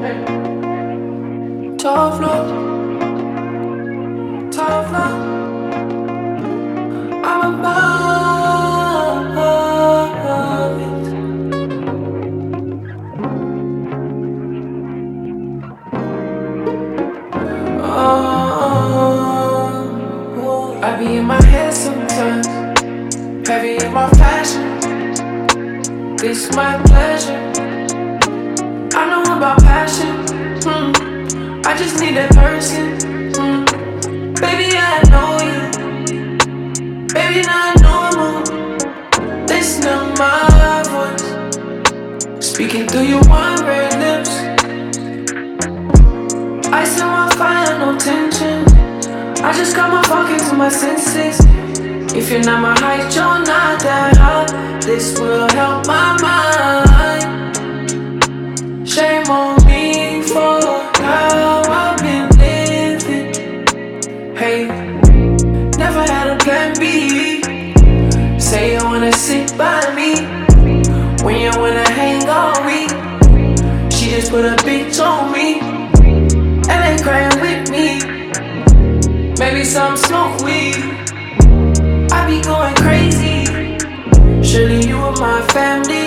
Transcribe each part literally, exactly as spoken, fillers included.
Tough love, tough love. I'm above it. Oh, I be in my head sometimes, heavy in my fashion. This my pleasure. I know about passion. Hmm. I just need that person. Hmm. Baby, I know you. Baby, not normal. Listen to my voice, speaking through your one red lips. I still my fire, no tension. I just got my fucking to my senses. If you're not my height, you're not that high. This will help my mind. Shame on me for how I've been living. Hey, never had a plan B. Say you wanna sit by me when you wanna hang all week. She just put a bitch on me and ain't crying with me. Maybe some smoke weed. I be going crazy. Surely you are my family.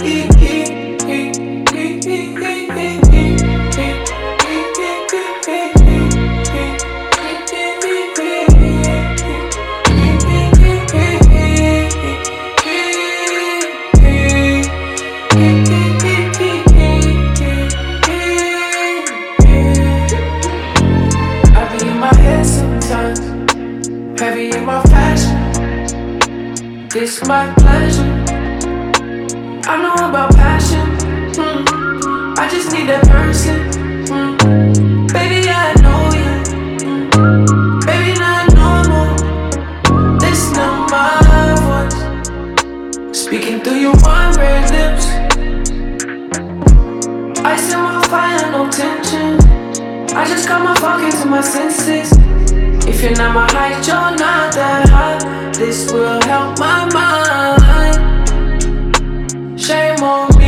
Heavy in my fashion, this my pleasure. I know about passion. Hmm. I just need that person. Hmm. Baby, I know you. Hmm. Baby, not normal. Listen to my voice, speaking through your one red lips. I set my fire, no tension. I just got my fucking to my senses. If you're not my height, you're not that high. This will help my mind. Shame on me.